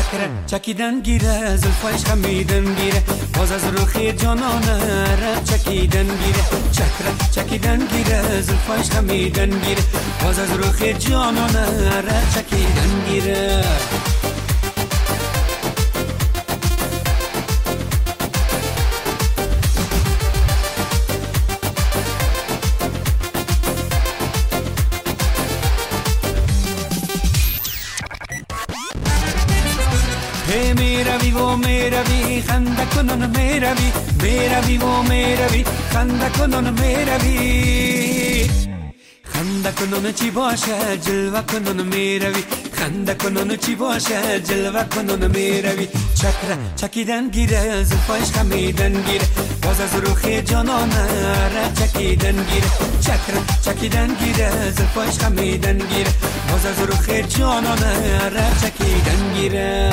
چکره چکیدن گیره زلفایش خمیدن گیره باز از روخی جانانه را چکیدن گیره چکره چکیدن گیره زلفایش خمیدن گیره باز از روخی جانانه را چکیدن گیره میروی و میروی خنده کنون میروی و میروی خنده کنون میروی خنده کنون چی باشه جلوه کنون میروی خنده کنون چی باشه جلوه کنون میروی چکره چکیدن گیره زلفایش خمیدن گیره باز از روخی جانانه را چکیدن گیره چکره چکیدن گیره زلفایش خمیدن گیره باز از روخی جانانه را چکیدن گیره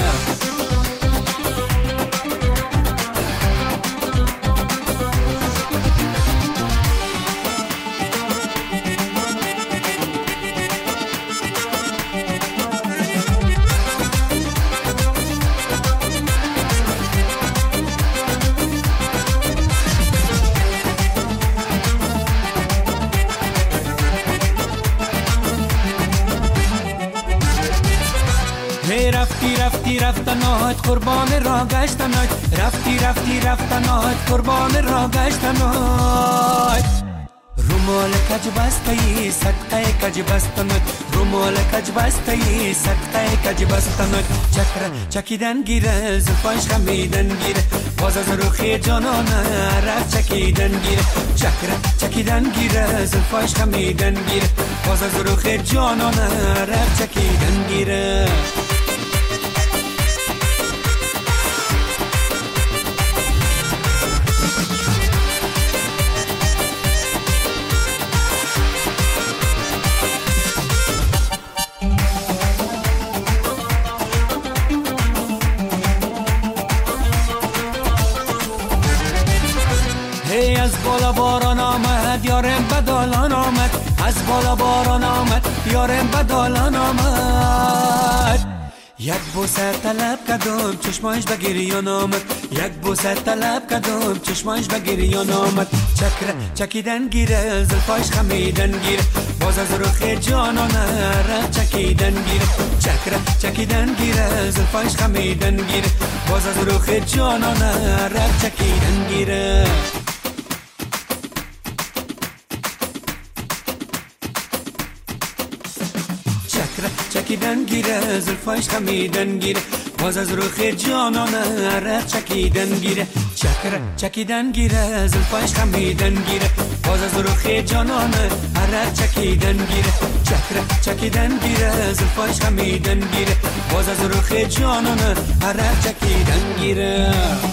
رفتی رفتنات قربان را گشتنات رفتی رفتنات قربان را گشتنات رومال کج بستی صدقه کج بستنات رومال کج بستی صدقه کج بستنات چکره چکیدن گیره زلفایش خمیدن گیره باز از روخی جانانه را چکیدن گیره چکره چکیدن گیره زلفایش خمیدن گیره باز از روخی جانانه را چکیدن گیره از بالا باران آمد یارم بدالان آمد از بالا باران آمد یارم بدالان آمد یک بوسه طلب کردم چشمایش به گریان آمد یک بوسه طلب کردم چشمایش به گریان آمد چکره چکیدن گیره زلفایش خمیدن گیره باز از روخ جانانه را چکیدن گیره چکره چکیدن گیره زلفایش خمیدن گیره باز از روخ جانانه را چکیدن گیره چکیدن گیره زلفایش خمیدن گیره باز از روخ جانانه را چکیدن گیره چکره چکیدن گیره زلفایش خمیدن گیره باز از روخ جانانه را چکیدن گیره چکره چکیدن گیره زلفایش خمیدن گیره باز از روخ جانانه را چکیدن گیره